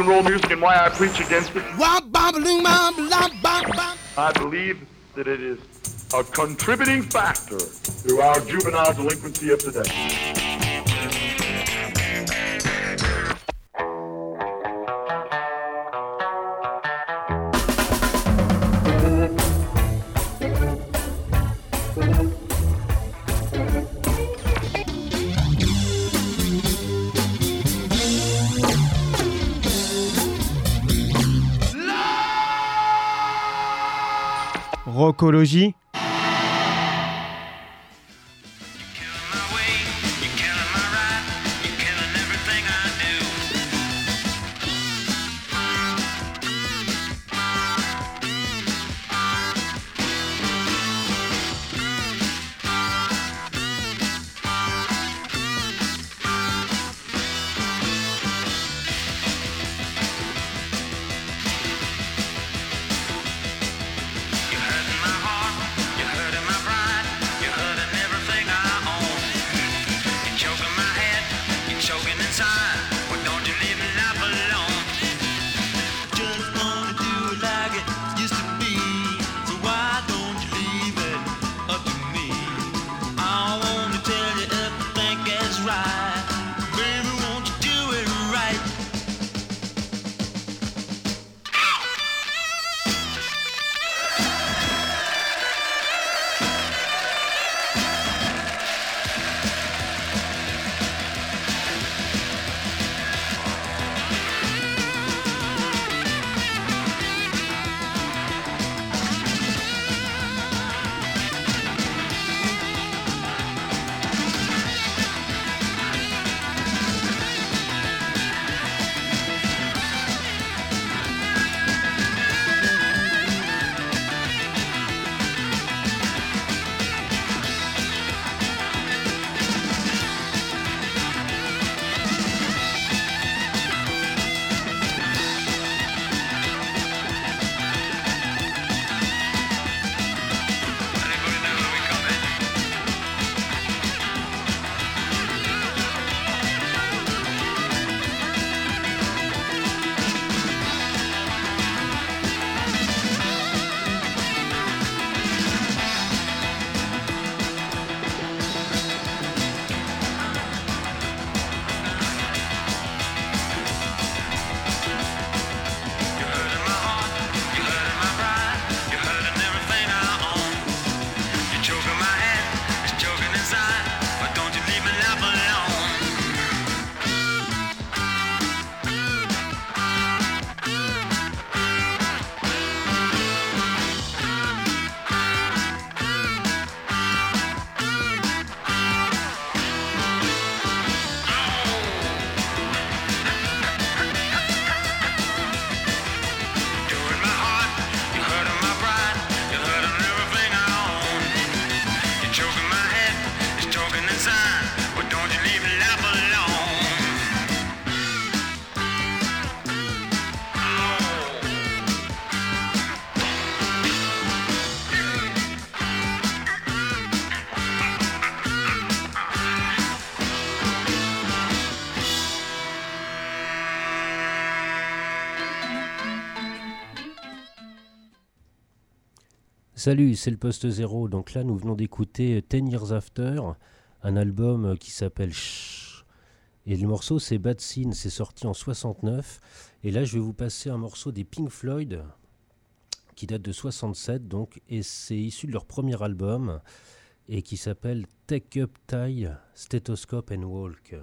and roll music and why I preach against it. I believe that it is a contributing factor to our juvenile delinquency of today. Rockologie. Salut, c'est le Poste Zéro. Donc là, nous venons d'écouter 10 Years After, un album qui s'appelle Shhh. Et le morceau, c'est Bad Scene, c'est sorti en 69. Et là, je vais vous passer un morceau des Pink Floyd, qui date de 67, donc, et c'est issu de leur premier album, et qui s'appelle Take Up Tie, Stethoscope and Walk.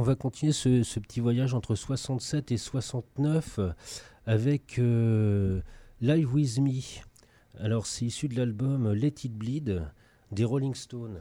on va continuer ce petit voyage entre 67 et 69 avec Live With Me. Alors c'est issu de l'album Let It Bleed des Rolling Stones.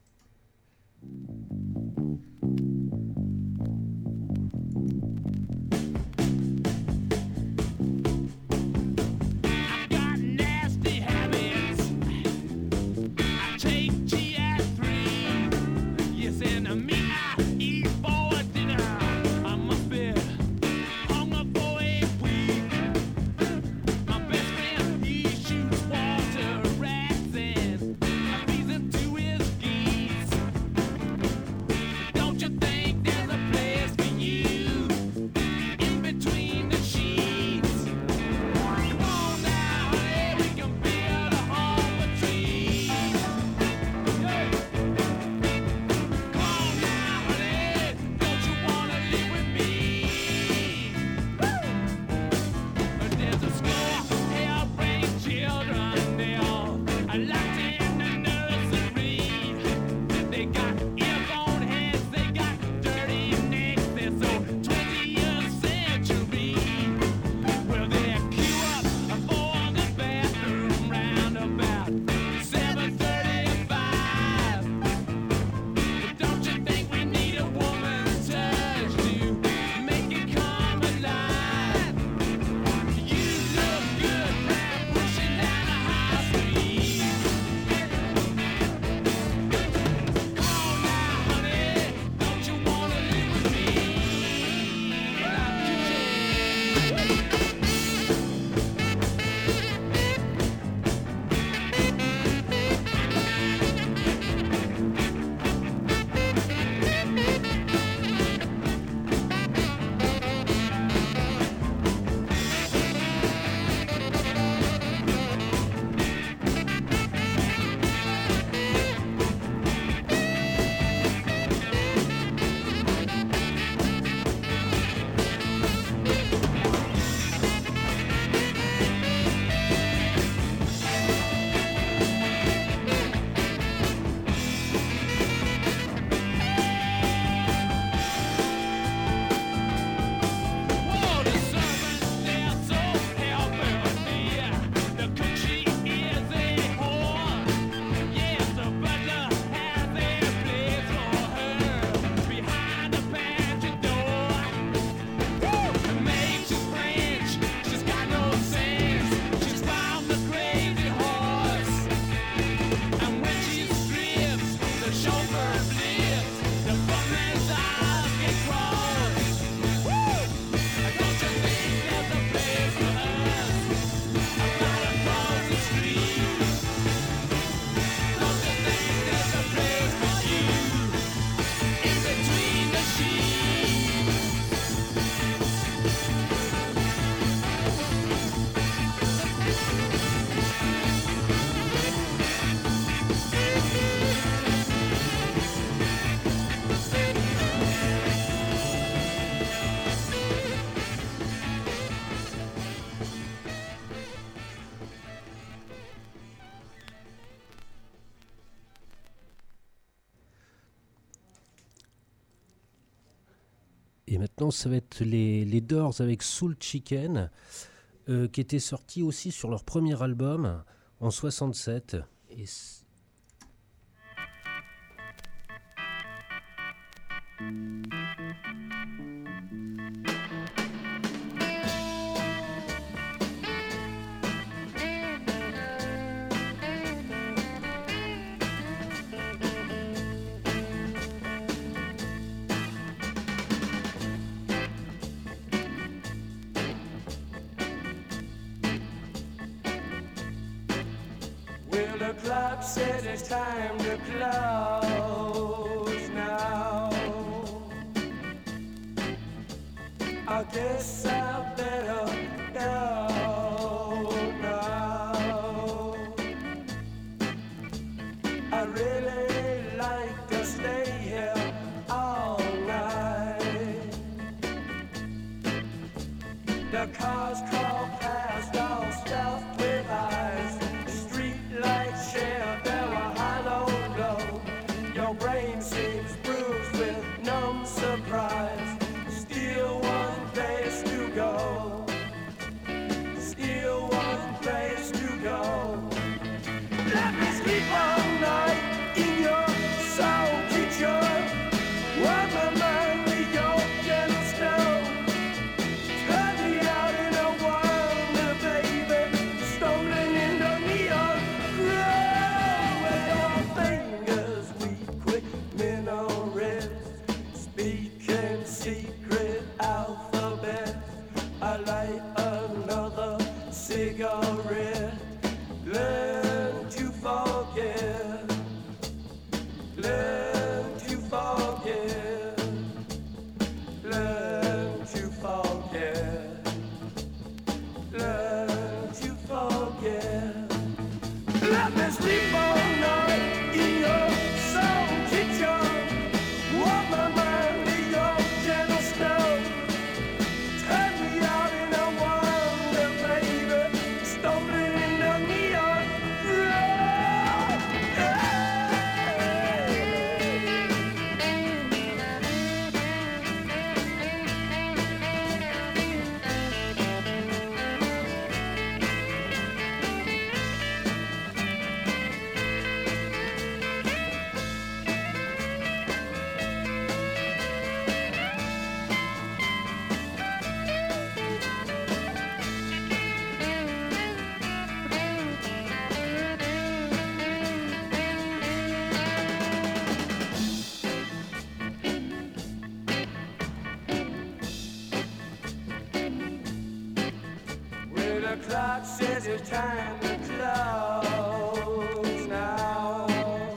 Et maintenant, ça va être les Doors avec Soul Chicken, qui était sorti aussi sur leur premier album en 67. Et The clock says it's time to close now. I guess I better go now. I really like to stay here all night. The cars crawl past all stuffed with eyes. Lights share their hollow glow. Your brain seems bruised with numb surprise. cigarette. Learn to forget. Learn to forget. Learn to forget. Learn to forget. Let me sleep all night in your soul kitchen. Warm my mind in your gentle snow. Turn me out in a wonder, baby. Stumbling in the neon road. Well, the clock says it's time to close now.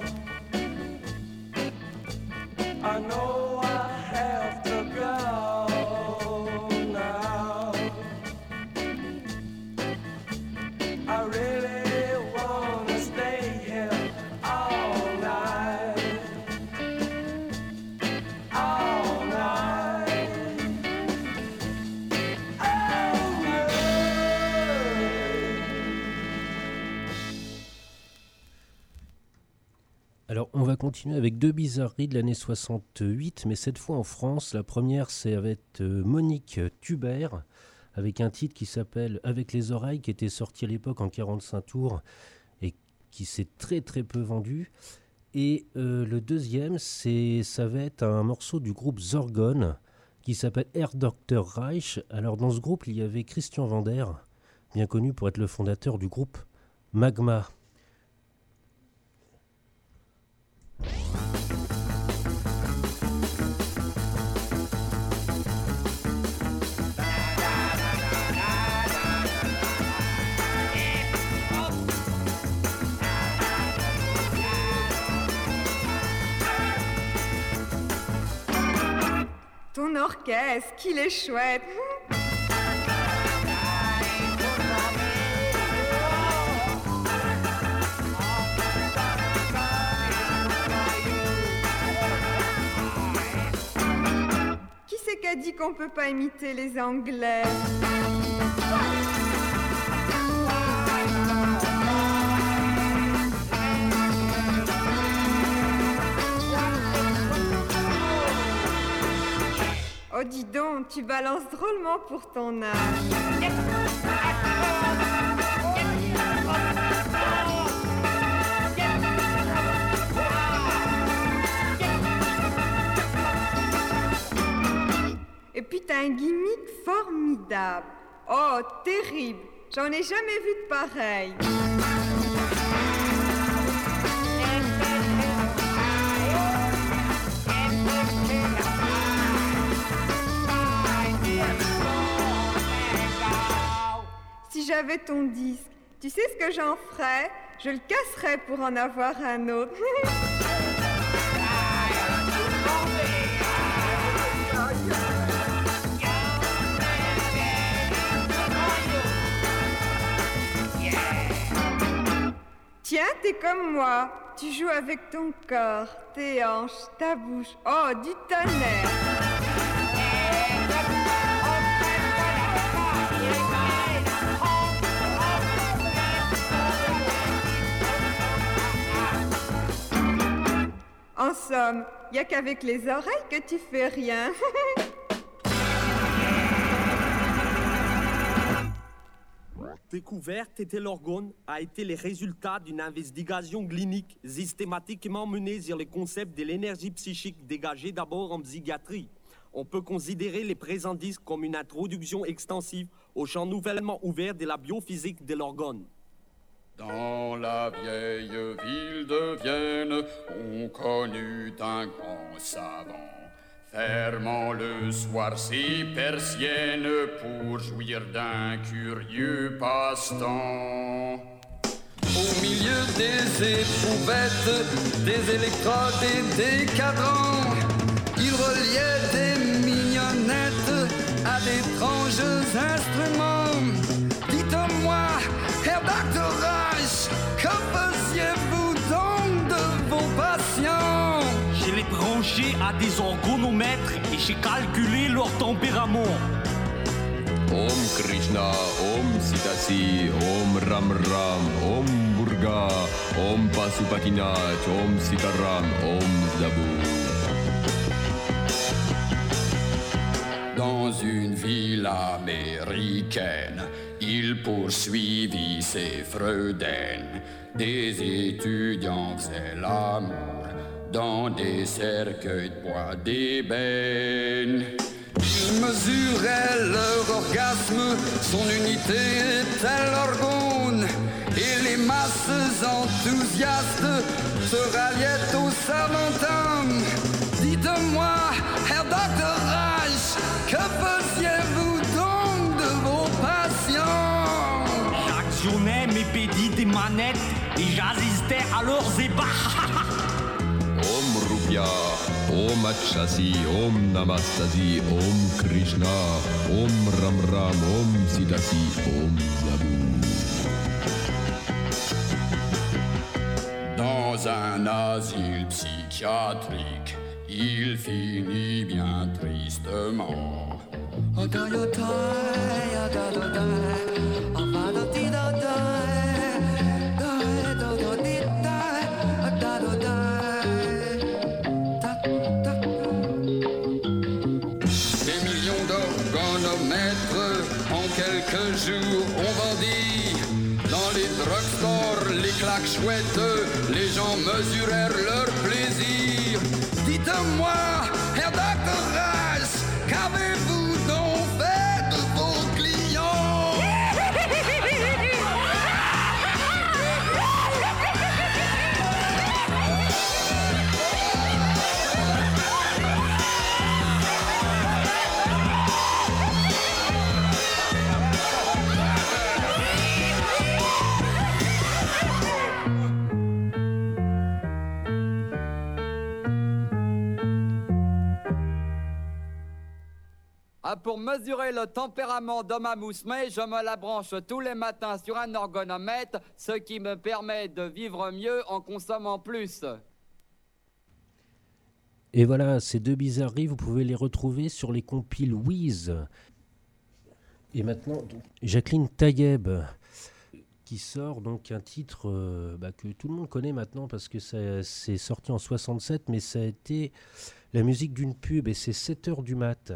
I know I have to go now. I really wanna stay here all night. All night. All night. Alors, on va continuer avec deux bizarreries de l'année 68, mais cette fois en France. La première, c'est avec Monique Thubert, avec un titre qui s'appelle Avec les oreilles, qui était sorti à l'époque en 45 tours et qui s'est très très peu vendu. Et le deuxième, ça va être un morceau du groupe Zorgon, qui s'appelle Herr Dr. Reich. Alors, dans ce groupe, il y avait Christian Vander, bien connu pour être le fondateur du groupe Magma. Ton orchestre, qu'il est chouette. Qui c'est qui a dit qu'on peut pas imiter les Anglais? Oh, dis donc, tu balances drôlement pour ton âge. Et puis t'as un gimmick formidable. Oh, terrible. J'en ai jamais vu de pareil. Si j'avais ton disque, tu sais ce que j'en ferais? Je le casserais pour en avoir un autre. Tiens, t'es comme moi. Tu joues avec ton corps, tes hanches, ta bouche. Oh, du tonnerre. En somme, y a qu'avec les oreilles que tu fais rien. Découverte était l'orgone a été le résultat d'une investigation clinique systématiquement menée sur le concept de l'énergie psychique dégagée d'abord en psychiatrie. On peut considérer les présents disques comme une introduction extensive au champ nouvellement ouvert de la biophysique de l'orgone. Dans la vieille ville de Vienne, on connut un grand savant, Fermant le soir ses persiennes pour jouir d'un curieux passe-temps. Au milieu des éprouvettes, des électrodes et des cadrans, il reliait des mignonnettes à d'étranges instruments. Dites-moi, Herr Dr. Reich, que faisiez-vous donc de vos patients? Je les branchais à des orgonomètres et j'ai calculé leur tempérament. Om Krishna, Om Sitasi, Om Ram Ram, Om Burga, Om Pasupatinach, Om Sitaram, Om Zabou. Dans une ville américaine, il poursuivit ses Freuden. Des étudiants faisaient l'amour dans des cercueils de bois d'ébène. Ils mesuraient leur orgasme, son unité était l'orgone. Et les masses enthousiastes se ralliaient au savant homme. Dites-moi, Herr Dr. Reich, que faisiez-vous donc de vos patients? J'actionnais mes pédis des manettes et j'assistais à leurs ébats. Om Rupya, Om Achasi, Om Namastasi, Om Krishna, Om Ram Ram, Om Sitasi, Om Zabou. Dans un asile psychiatrique, il finit bien tristement. En quelques jours, on vendit dans les drugstores, les claques chouettes, les gens mesurèrent leur plaisir. Dites-moi, Herr Dr. Reich, qu'avez-vous donc fait de vos clients? Pour mesurer le tempérament de ma moussemée, je me la branche tous les matins sur un orgonomètre, ce qui me permet de vivre mieux en consommant plus. Et voilà, ces deux bizarreries, vous pouvez les retrouver sur les compiles Wiz. Et maintenant, Jacqueline Tayeb, qui sort donc un titre que tout le monde connaît maintenant parce que c'est sorti en 67, mais ça a été la musique d'une pub et c'est 7h du mat'.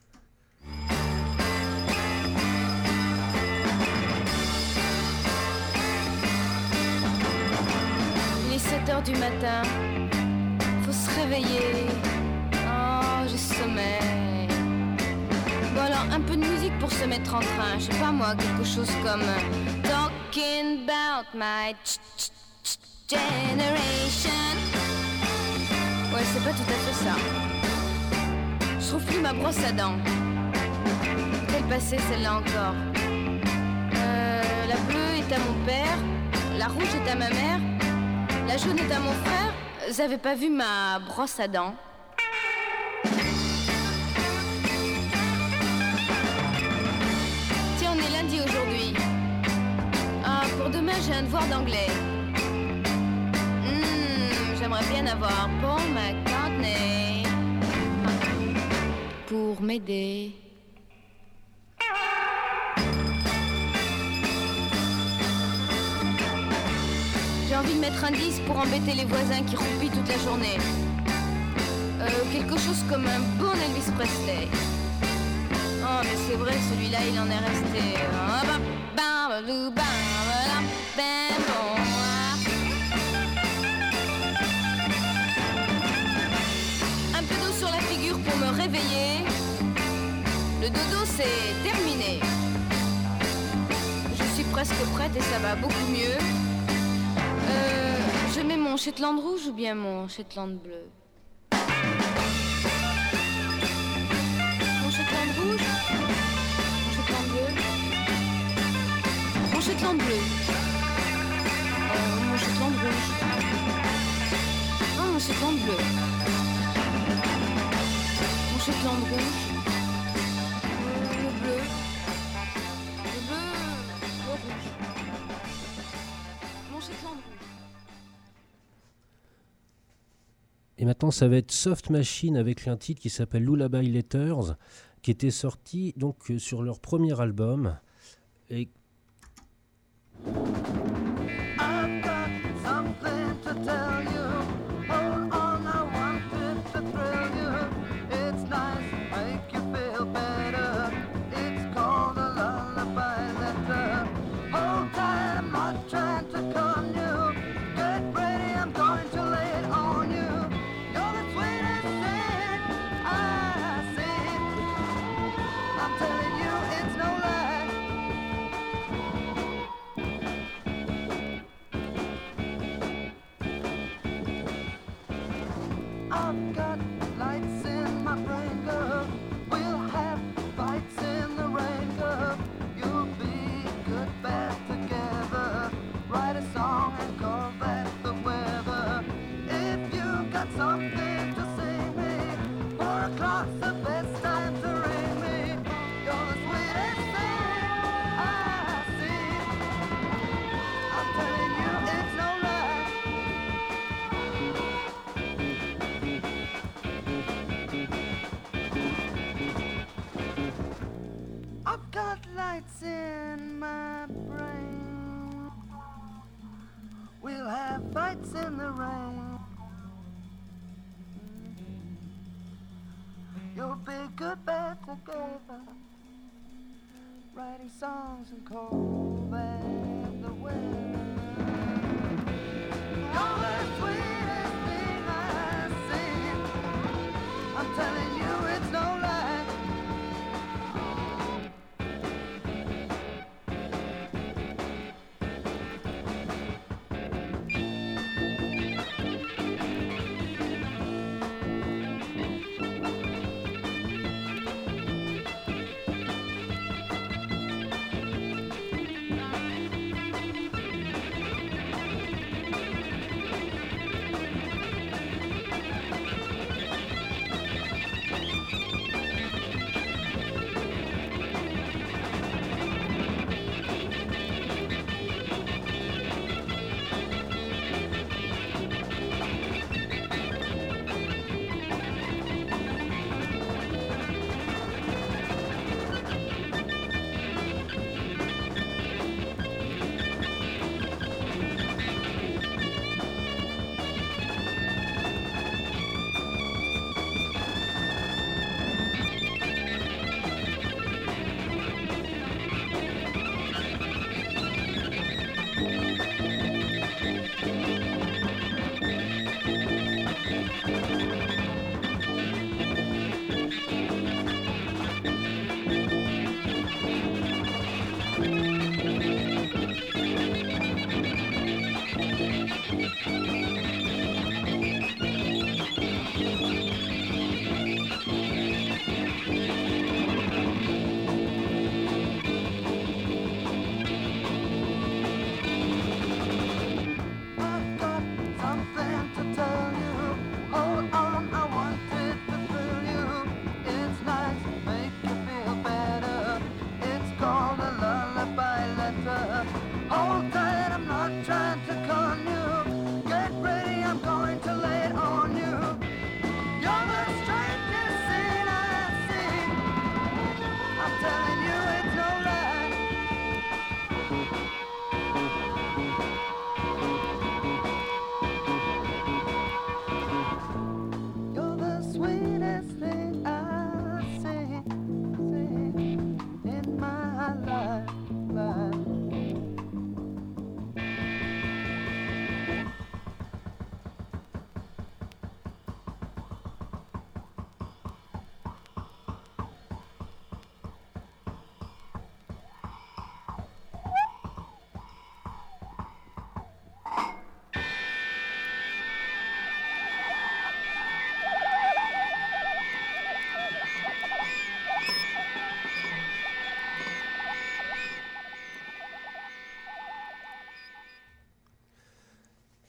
Il est 7h du matin, faut se réveiller. Oh, j'ai sommeil. Bon alors, un peu de musique pour se mettre en train. Je sais pas moi, quelque chose comme Talking about my generation. Ouais, c'est pas tout à fait ça. Je trouve plus ma brosse à dents. Quelle passée celle-là encore. La bleue est à mon père, la rouge est à ma mère, la jaune est à mon frère. Vous avez pas vu ma brosse à dents? Tiens, on est lundi aujourd'hui. Ah, pour demain j'ai un devoir d'anglais. J'aimerais bien avoir Paul McCartney pour m'aider. J'ai envie de mettre un disque pour embêter les voisins qui roupillent toute la journée. Quelque chose comme un bon Elvis Presley. Oh mais c'est vrai, celui-là il en est resté. Un peu d'eau sur la figure pour me réveiller. Le dodo c'est terminé. Je suis presque prête et ça va beaucoup mieux. Je mets mon Shetland rouge ou bien mon Shetland bleu? Shetland bleu. Mon Shetland rouge. Non, mon Shetland bleu. Mon Shetland rouge. Le bleu. Le bleu. Le rouge. Mon Shetland rouge. Et maintenant, ça va être Soft Machine avec un titre qui s'appelle Lullaby Letters, qui était sorti donc sur leur premier album. Et I've got something to tell you. Hold on, I wanted to thrill you. It's nice, make you feel better. It's called a lullaby letter. Hold tight, I'm not trying to con you. Get ready, I'm going to lay it on you. You're the sweetest thing I see. I'm telling you, it's no lie. I've got lights in my brain, girl. We'll have fights in the rain, girl. You'll be good, bad together. Write a song and call that the weather. If you got something to say me, 4 o'clock's the best time to ring me. You're the sweetest thing I see. I'm telling you, it's no lie. I've got lights in my brain. We'll have fights in the rain. You'll be good, bad together. Writing songs and call that the weather. You're the sweetest thing I see. I'm telling you, it's no lie.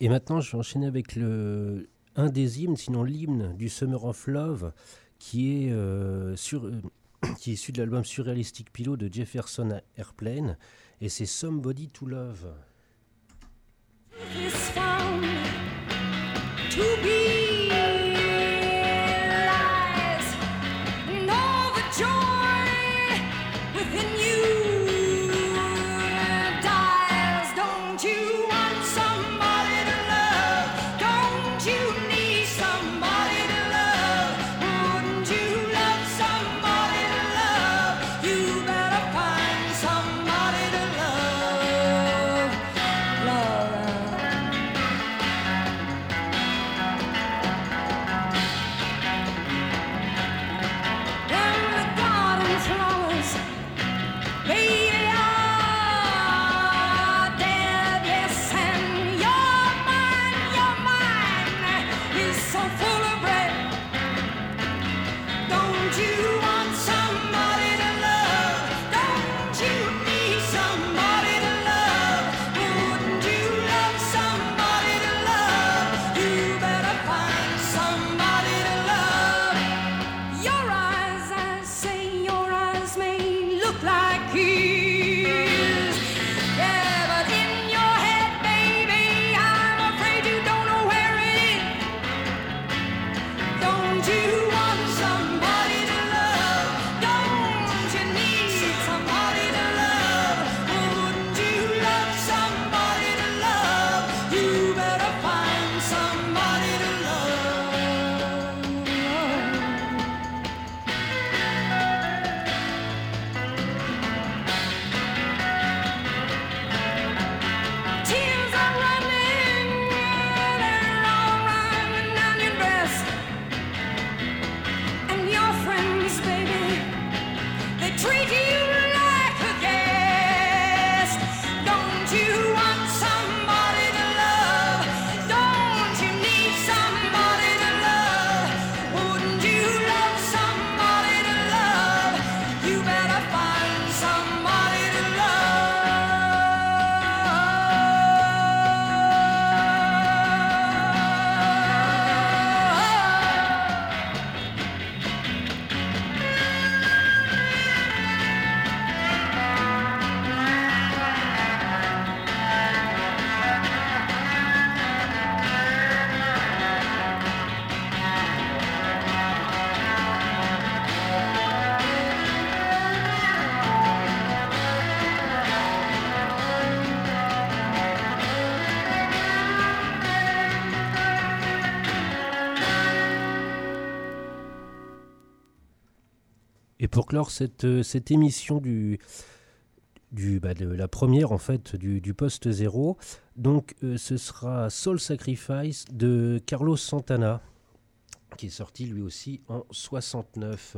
Et maintenant, je vais enchaîner avec un des hymnes, sinon l'hymne du Summer of Love, qui est issu de l'album Surrealistic Pillow de Jefferson Airplane, et c'est Somebody to Love. Is found to be lies, and all the joy within you dies. Don't you want somebody to love? Don't you need somebody to love? Wouldn't you love somebody to love? You better find somebody to love. Love. Et pour clore cette émission de la première en fait du poste 0, donc ce sera Soul Sacrifice de Carlos Santana, qui est sorti lui aussi en 69.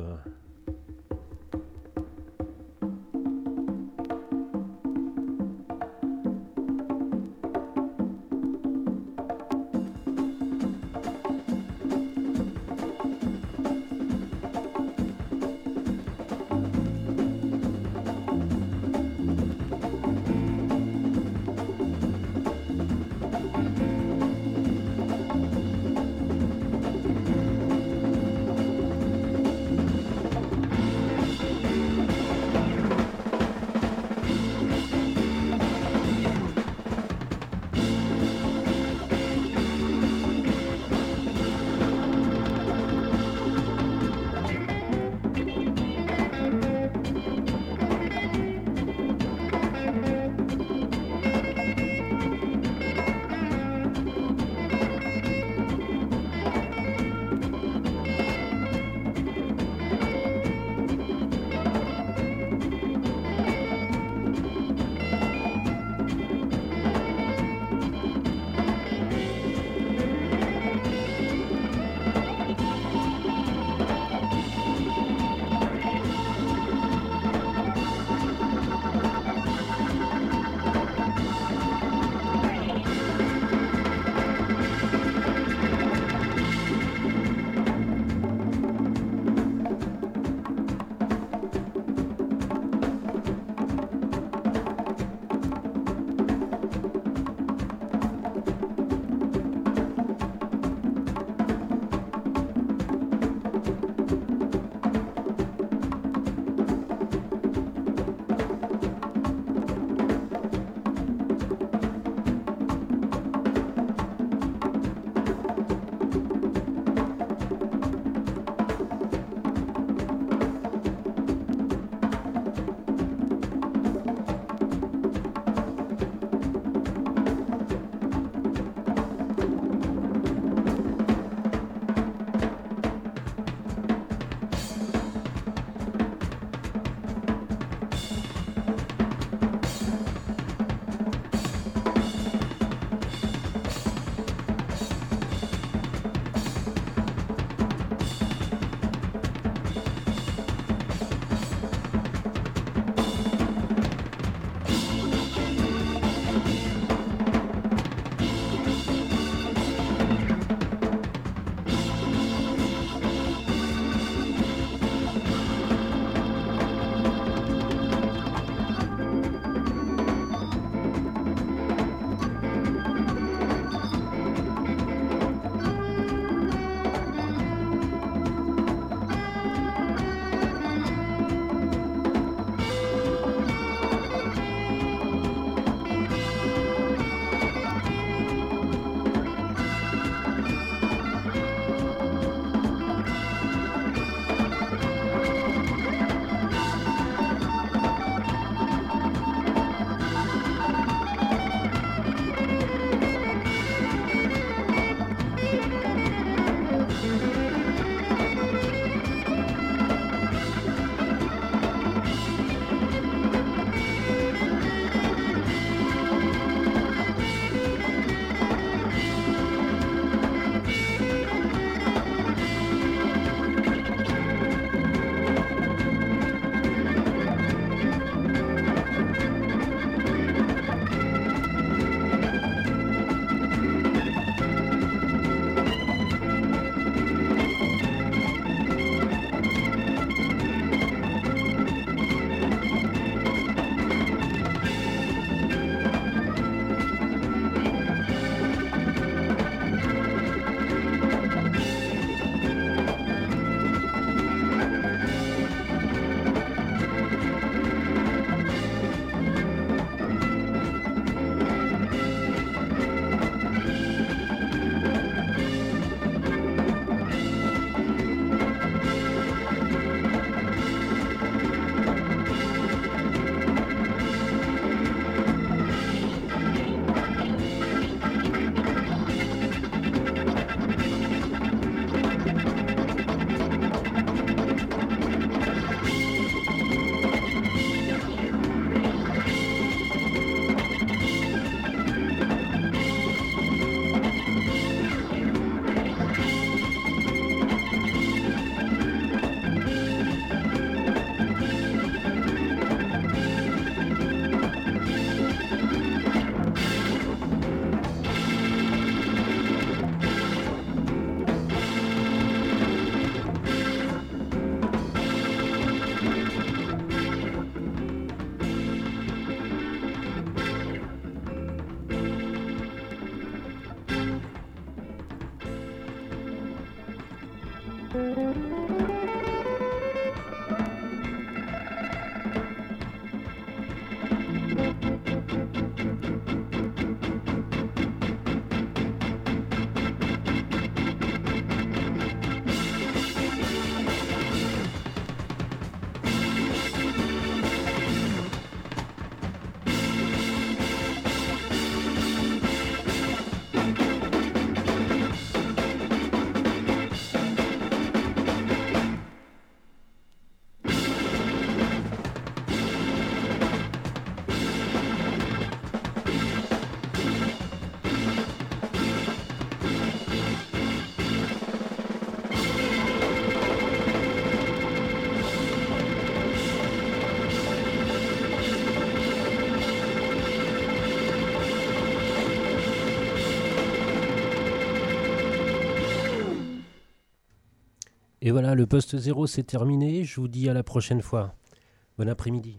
Et voilà, le poste 0 c'est terminé. Je vous dis à la prochaine fois. Bon après-midi.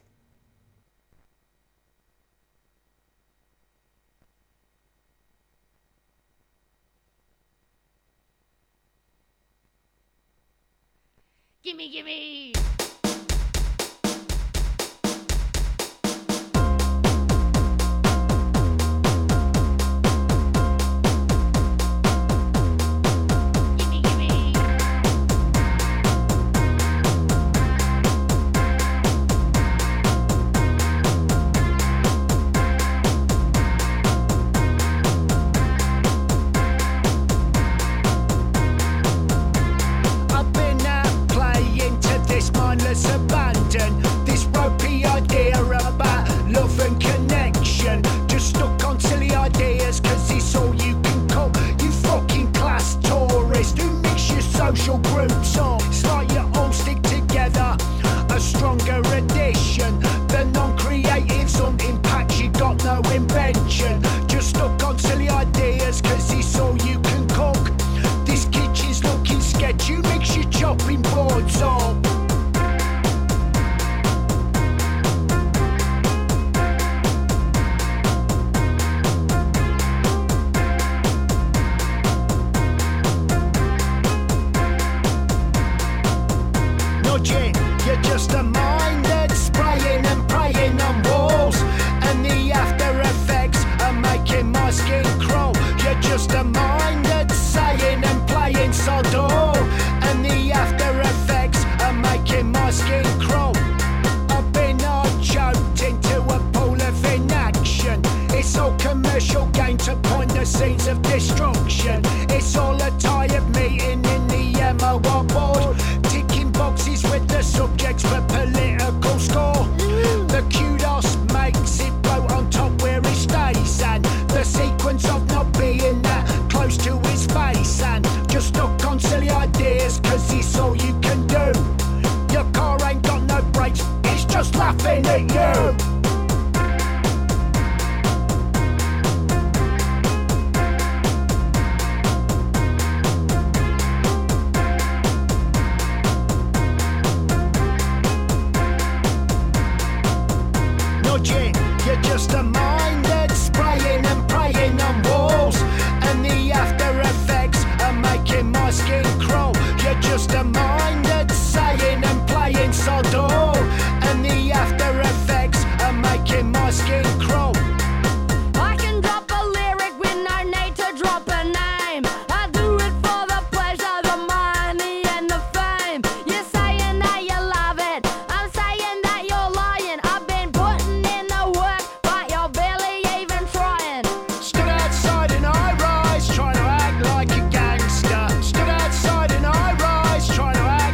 Gimme, gimme! Abandon this ropey idea about love and connection. Just stuck on silly ideas, cause it's all you can cook. You fucking class tourist who mix your social groups up. It's like you all stick together, a stronger addition. The non-creatives on impact, you got no invention. Just stuck on silly ideas, cause it's all you can cook. This kitchen's looking sketchy, you mix your chopping boards up. You're just a mind that's spraying and praying on walls, and the after effects are making my skin crawl. You're just a mind that's saying and playing sod all, and the after effects are making my skin crawl. I've been choked into a pool of inaction. It's all commercial gain to point the scenes of destruction. It's all a tired meeting in the MOR board, ticking boxes with the subjects for political score. The kudos makes it float on top where it stays, and the sequence of not being that close to his face, and just stuck on silly ideas cause it's all you can do. Your car ain't got no brakes, it's just laughing at you. You're just a mind that's spraying and praying on walls, and the after effects are making my skin crawl. You're just a mind that's saying and playing sod all, and the after effects are making my skin crawl. I can drop a lyric with no need to drop a name. I do it for the pleasure, the money and the fame. You're saying that you love it, I'm saying that you're lying. I've been putting in the work, 'Cause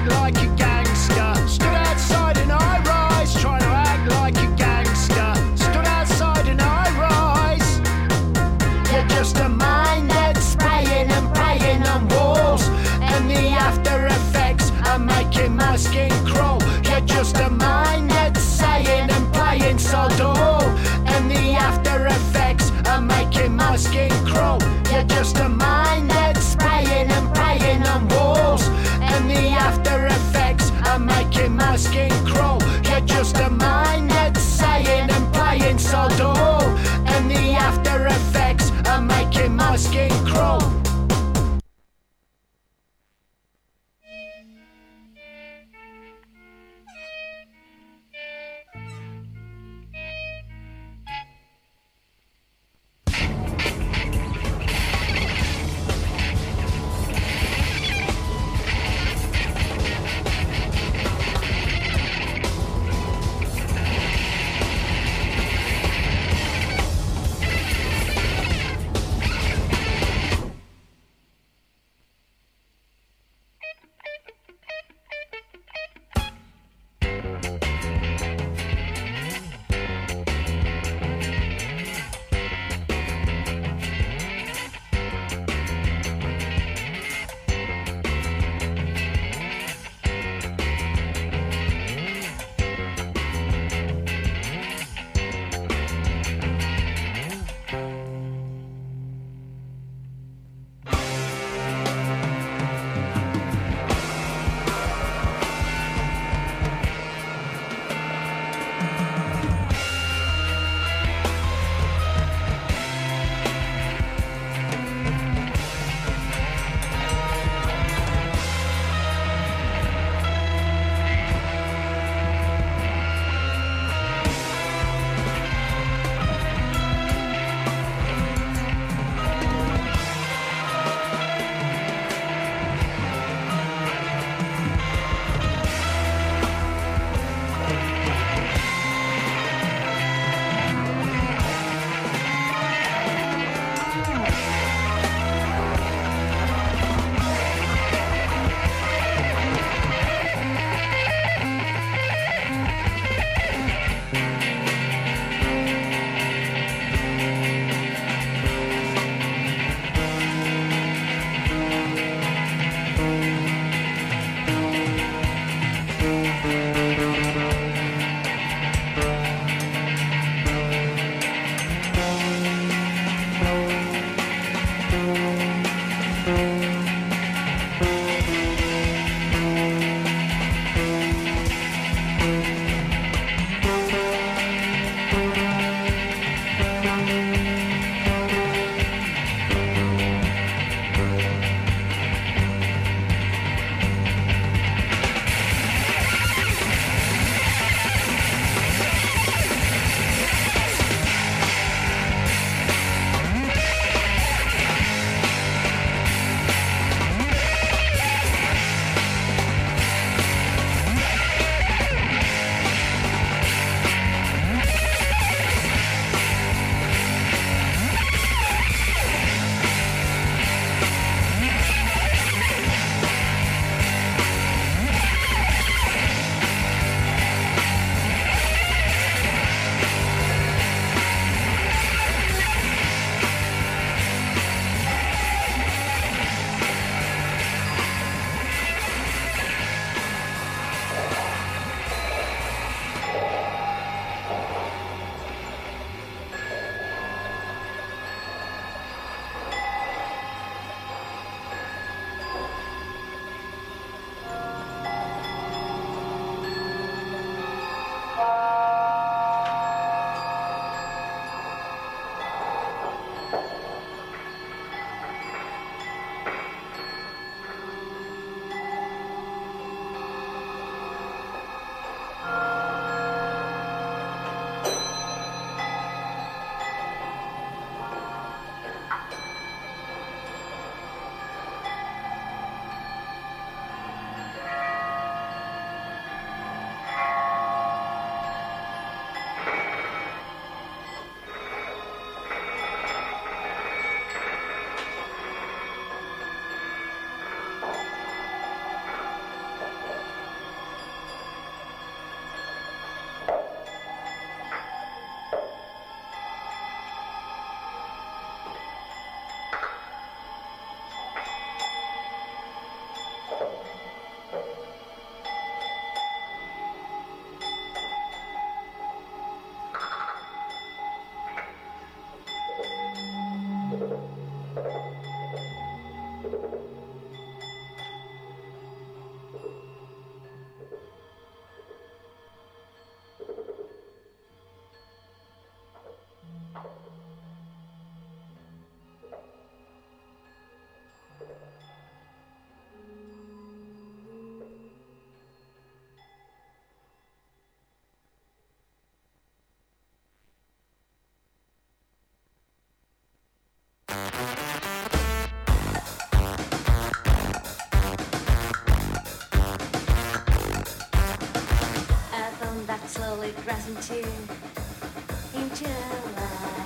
Slowly grasping to into life.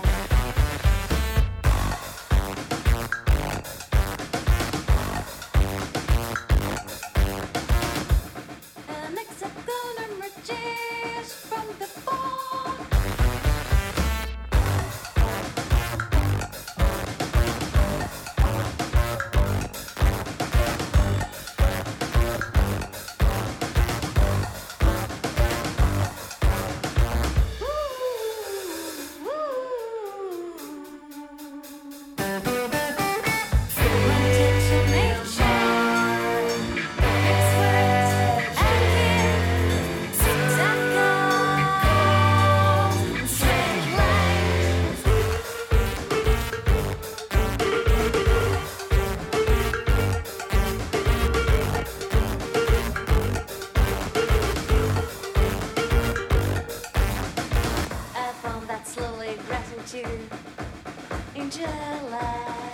An hexagon emerges from the fall. Into life.